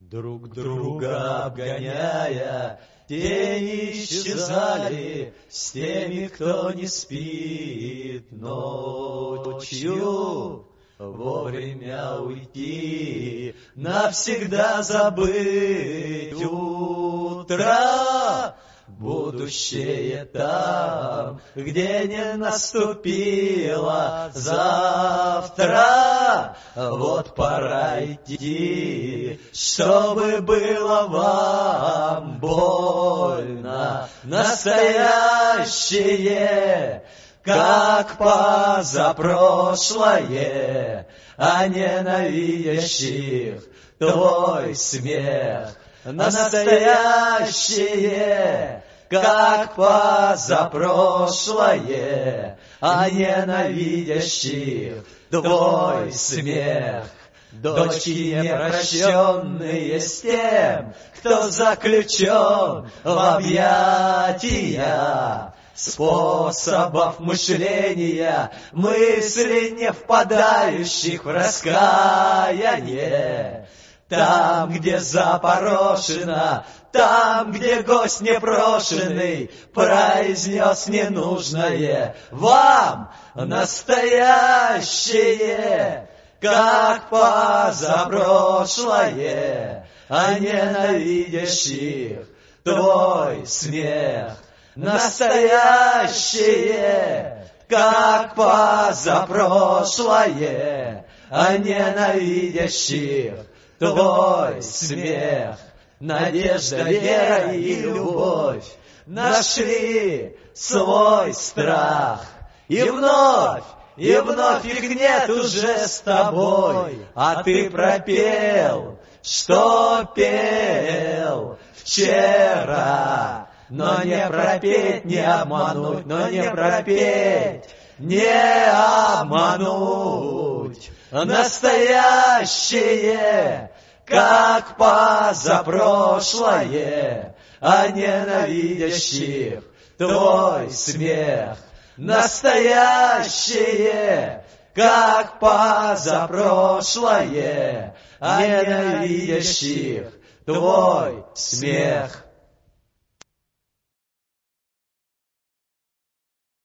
Друг друга обгоняя, тени исчезали с теми, кто не спит ночью. Вовремя уйти, навсегда забыть утро. Будущее там, где не наступило завтра. Вот пора идти, чтобы было вам больно. Настоящее, как позапрошлое, а ненавидящих твой смех. Настоящее, как позапрошлое, а ненавидящих твой смех. Дочки непрощенные с тем, кто заключен в объятия. Способов мышления, мыслей, не впадающих в раскаяние. Там, где запорошено, там, где гость непрошенный произнес ненужное, вам настоящее, как позапрошлое, а ненавидящих твой смех. Настоящее, как позапрошлое, а ненавидящих твой смех. Надежда, вера и любовь нашли свой страх. И вновь их нет уже с тобой, а ты пропел, что пел вчера. Но не пропеть, не обмануть, но не пропеть, не обмануть. Настоящее, как позапрошлое, а ненавидящих твой смех. Настоящее, как позапрошлое, а ненавидящих твой смех.